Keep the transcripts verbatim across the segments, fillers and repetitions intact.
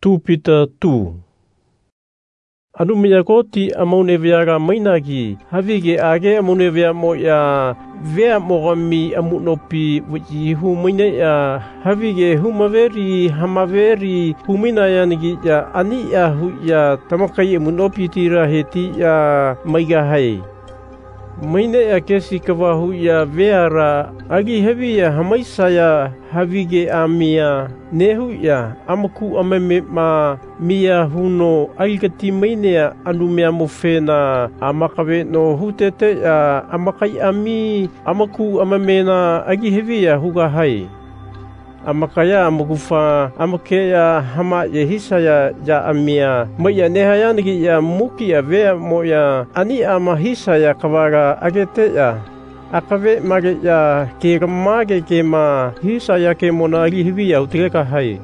tu Peter tu. Anumia koti amone viaga mainagi havige age amone via mo ya vea mogami amunopi wuji hu maine ya havige humaveri hamaveri humina ya nigi ya ani ya hu ya tamakai amunopi tira heti ya maiga hai maine ya kesi kawahu ya veara agi hevi ya hamaisa ya havige amia nehu ya amaku ameme ma mia huno agikati maine ya anumia mofena amakawe no hutete ya amakai ami amaku amamena agi hevi ya huga hai amakaya amagufa amakeya hama yehisa ya ya amia maya nehaya nigi ya muki ya vea mo ya ani amahisa ya kawaga agete ya akawe mage ya ke mage ke ma hisa ya ke mona agi hivi ya utreka hai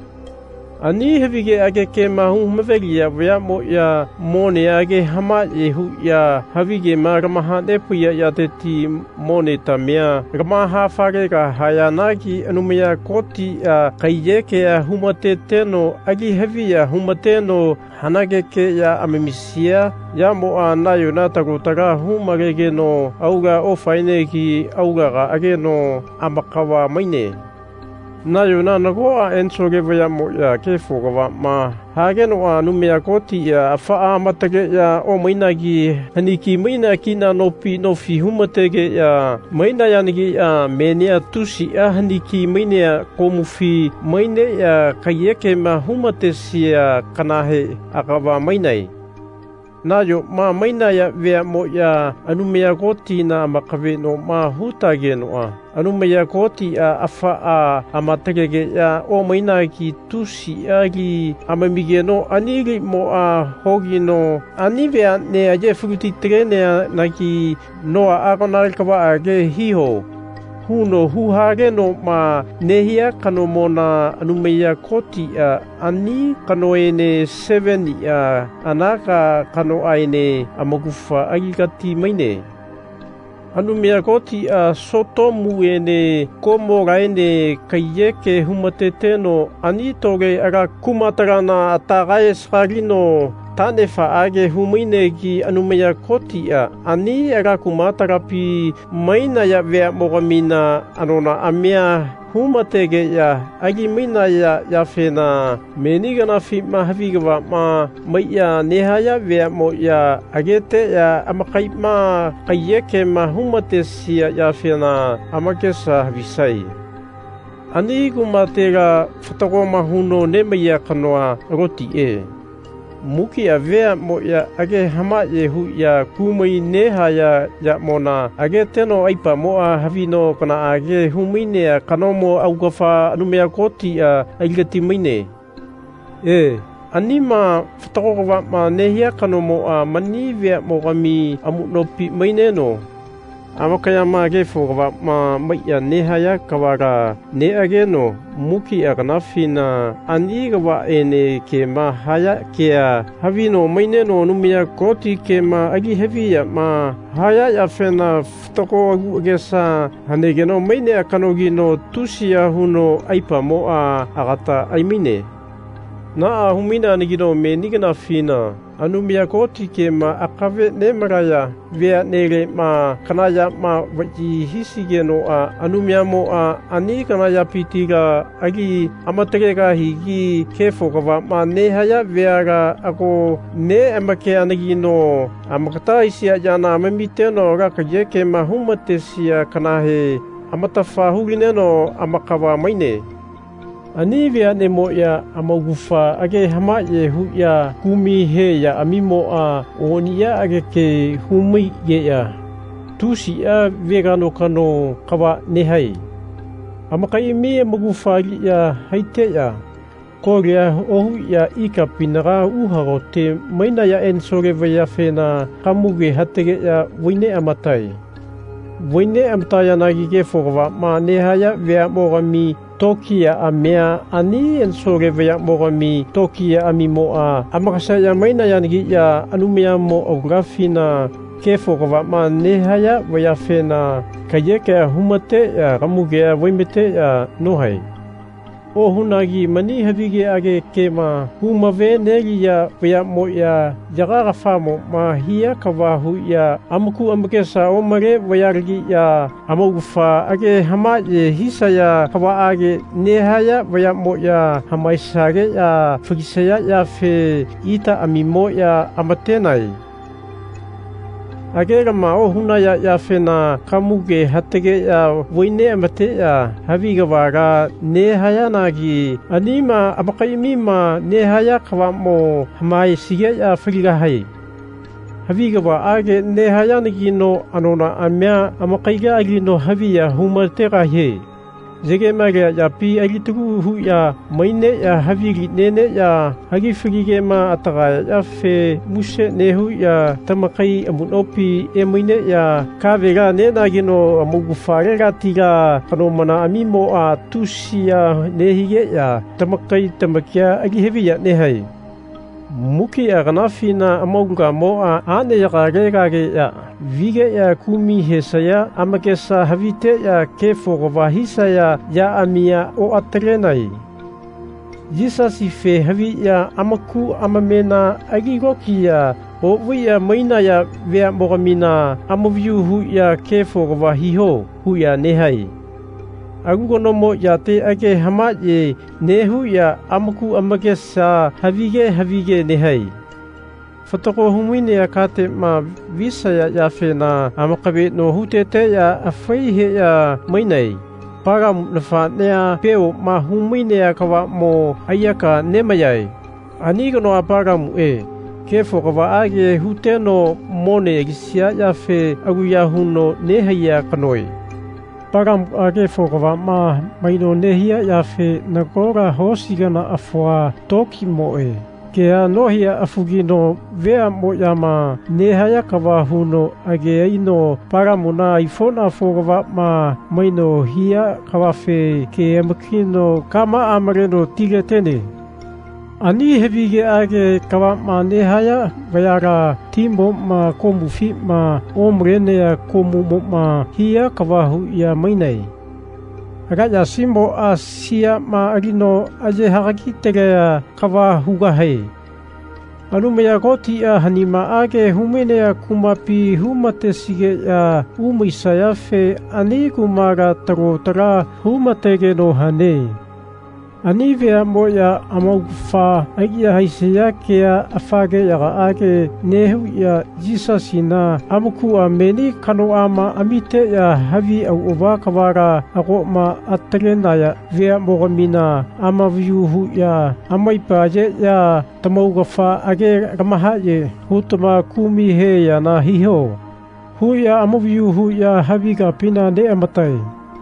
ani hevige age ke mahu mavegi ya vea mo ya mone age hama yehu ya havige ma ramaha nepu ya ya teti mone tamia ramaha fare ka hayanagi anumia koti ya kaiyeke ya humate teno agi hevi ya humate no hanage ke ya amemisia ya mo anayo na takutara humagege no auga o faine ki auga ga age no amakawa maine nayo na nagoa ensoge vaya mo ya ke fogawa ma hage no anumia koti ya afa amatage ya o mainagi haniki maina kina no pi no fi humatege ya maina ya nigi ya menia tusi ya haniki maina komufi maina ya kayeke ma humatesia kanahe akawa mainai nayo ma maina ya vea mo ya anumia koti na makawe no ma hutage no a anumia koti a afa a amategege ya o maina ki tusi agi amamige no anigi mo a hogi no anivea ne aje fruti trene na ki no a agonal kawa age hiho huno huhage no ma nehia kano mona anumia koti a ani kano ene seven ya anaka kano aine amagufa agikati maine anumia koti a soto muene komo gaine kayeke humate no ani toge aga kumatarana atagae sarino tane fa age humine ki anumia koti a ani aga kumatarapi maina ya vea mogamina anona amia humatege ya agi mina ya ya fena menigana fi mahaviga ma maya nehaya vea mo ya agete ya amakai ma kayeke ma humate sia ya fena amakesa visai ani kumatega fatako mahuno ne maya kanoa roti e muki a vea mo ya age hama yehu ya kumai neha ya ya mona age teno aipa mo a havino kana age humine a kanomo augafa anumea koti a aigati maine e anima fatakowa ma nehia kanomo a mani vea mo kami amunopi maine no amakaya ma ge fogawa ma maya nehaya kawaga ne age no muki aganafina ani gawa ene ke ma haya ke havino maine no numia koti ke ma agi hevi ya ma haya ya fena ftoko agu agesa hanege no maine akanogi no tusia huno aipa mo a agata aimine na humina nigino me nigana fina anumia koti ke ma akave ne maraya vea nere ma kanaya ma waji hisige no a anumia mo a ani kanaya pitiga agi amategega higi kefo kawa ma nehaya veaga ako ne amake anagi no amakata isia jana amamite no rakaje ke ma humate sia kanahe amatafa hugine no amakawa maine ani vea ne mo ya amagufa age hama ye hu ya kumi he ya amimo a onia age ke humi ye ya tusi a vegano kano kawa nehai amakai mi amagufa ya haite ya korea ohu ya ika pinara uharote maina ya ensoge vaya fena kamuge hatege ya wine amatai wine amtaya nagi ke forwa ma nehaya vea mogami Tokia amea ani ensoge vea mogami Tokia amimo a amakasaya maina yangi ya anumia moografina kefo kawa ma nehaya vea fena kayeke humate ya ramuge ya wimete ya nohai O hunagi mani havige age kema huma ve negi ya vea mo ya yagaga famo ma hia kawahu ya amuku amukesa o mare vayargi ya amogufa age hama ye hisa ya kawa age nehaya vea mo ya hamaisage ya fugisaya ya fe ita amimo ya amatenai. Agera ma o huna ya ya fena kamuge hatege ya voine amate ya haviga waga nehaya nagi anima abakaimima nehaya kawamo hamai sige ya friga hai. Haviga wa age nehaya nagi no anona amya amakaiga agi no havia humatega he. Zege maga ya pi agitugu hu ya maine ya havigi nene ya hagi frige ma ataga ya fe mushe nehu ya tamakai amunopi e maine ya kavega nena gino amugufare ratiga kanomana amimo a tusia nehige ya tamakai tamakia agi hevi ya nehai. Muki ya ganafina amogunga mo a ane ya kage kage ya vige ya kumi hesaya amakesa havite ya kefo govahisa ya ya amia o atrenai. Jisa si fe havi ya amaku amamena agigoki ya o via maina ya vea mogamina amoviu hu ya kefo govahiho hu ya nehai. Agugono mo ya te age hama ye nehu ya amaku amakesa havige havige nehai. Fatoko humuine ya kate ma visa ya ya fena amakabe no hutete ya afaihe ya mainai. Para lefa nea peo ma humuine ya kawa mo ayaka nemayai. Anigono aparamu e. Kefo kawa age huteno mone egisia ya fe aguyahuno nehaya kanoi. Param age fokawa ma maino nehia ya fe nagora hosigana afua toki moe. Kea nohia afugino vea mo yama nehaya kawa huno age aino paramuna ifona fokawa ma maino hia kawa fe ke amakino kama amareno tige tene. Ani hevige age kawa ma nehaya vayara timbo ma komufi ma omrene ya komu mo ma hia kawahu ya mainai. Agaya simbo a sia ma agino aje haraki tege kawahu gahei. Anume ya goti a hanima age humene ya kumapi humate sige ya umisa ya fe ani kumaga tarotara humatege no hane. Ani vea mo ya amaufa agia haise ya kea afage ya age nehu ya jisasina amuku a meni kano ama amite ya havi au ova kawara ako ma atrena ya vea mogamina ama viuhu ya amaipaje ya tamaugafa age ramahaye hutama kumi he ya na hiho. Hu ya amuviuhu ya haviga pina ne amatai.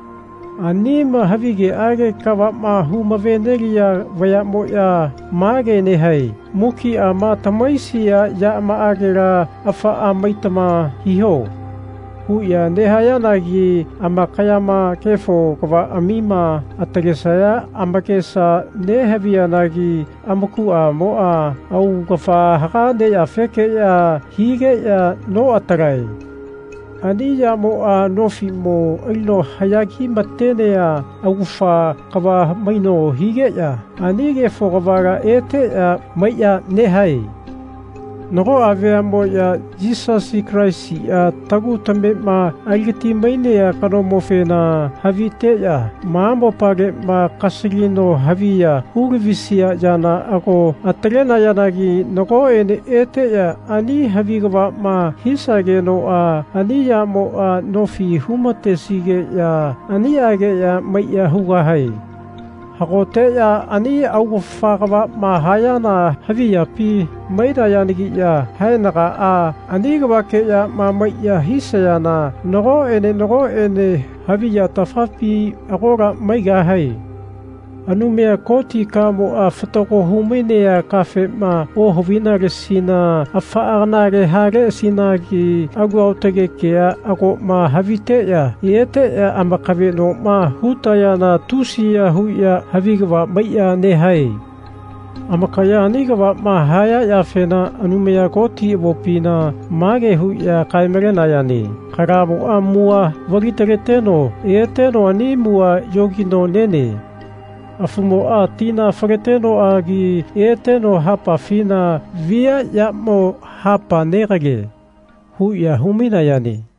Anima havige age kawa ma huma veneri ya vaya mo ya mage nehai. Muki a ma tamaisi ya ya ma agera afa a maitama hiho. Hu ya nehaya nagi ama kayama kefo kawa amima atagesaya amakesa nehavia nagi amaku a mo a au kafa hakande ya feke ya hige ya no atarai. Ani ya mo a nofi mo ilo hayaki matene ya agufa kawa maino hige ya. Ani ge fogavara ete ya maya nehai. Noko avea mo ya Jesus Christ ya tagu tambe ma algiti maine ya kano mofe na havite ya. Maamo page ma kasirino havi ya hurivisi ya jana ako atrena yanagi noko ene ete ya ani havigawa ma hisage no a ani ya mo a nofi humate sige ya ani age ya maya hugahai. Hakote ya ani au fakawa mahaya na havi ya pi maida ya nigi ya hainaga a ani gawake ya mama ya hisa ya na nogo ene nogo ene havi ya tafapi agora maiga hai. Anu mea koti ka mo a fatoko humine ya kafe ma o hovina resina a faarnare hare sina ki agu autege kea ako ma havite ya iete ya amakave no ma huta ya na tusi ya hu ya havigawa maya nehai. Amakaya anigawa ma haya ya fena anu mea koti wopina mage hu ya kaimerena ya ni. Karamo a mua waritere teno iete no ani mua yogi no nene. Afumo a tina whakateno agi e teno hapa whina via ia mo hapa nerage. Hu ia humina yani.